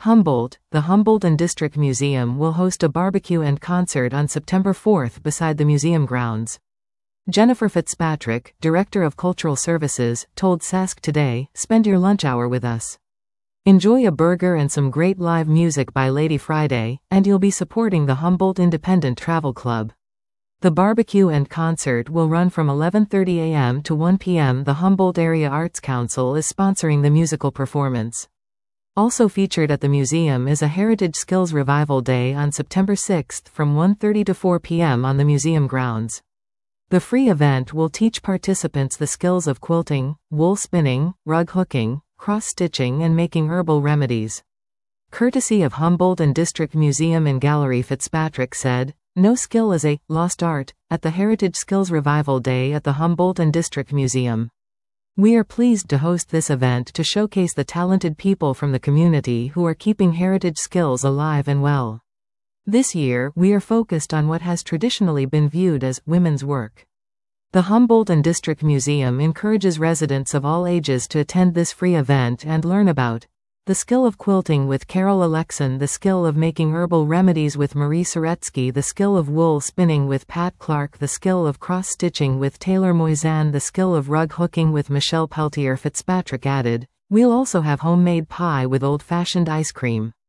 Humboldt, the Humboldt and District Museum will host a barbecue and concert on September 4th beside the museum grounds. Jennifer Fitzpatrick, Director of Cultural Services, told Sask Today, "Spend your lunch hour with us. Enjoy a burger and some great live music by Lady Friday, and you'll be supporting the Humboldt Independent Travel Club." The barbecue and concert will run from 11:30 a.m. to 1 p.m. The Humboldt Area Arts Council is sponsoring the musical performance. Also featured at the museum is a Heritage Skills Revival Day on September 6 from 1:30 to 4 p.m. on the museum grounds. The free event will teach participants the skills of quilting, wool spinning, rug hooking, cross-stitching and making herbal remedies. Courtesy of Humboldt and District Museum and Gallery. Fitzpatrick said, "No skill is a lost art," at the Heritage Skills Revival Day at the Humboldt and District Museum. "We are pleased to host this event to showcase the talented people from the community who are keeping heritage skills alive and well. This year, we are focused on what has traditionally been viewed as women's work." The Humboldt and District Museum encourages residents of all ages to attend this free event and learn about the skill of quilting with Carol Alexson, the skill of making herbal remedies with Marie Soretsky, the skill of wool spinning with Pat Clark, the skill of cross-stitching with Taylor Moisan, the skill of rug hooking with Michelle Peltier. Fitzpatrick added, "We'll also have homemade pie with old-fashioned ice cream."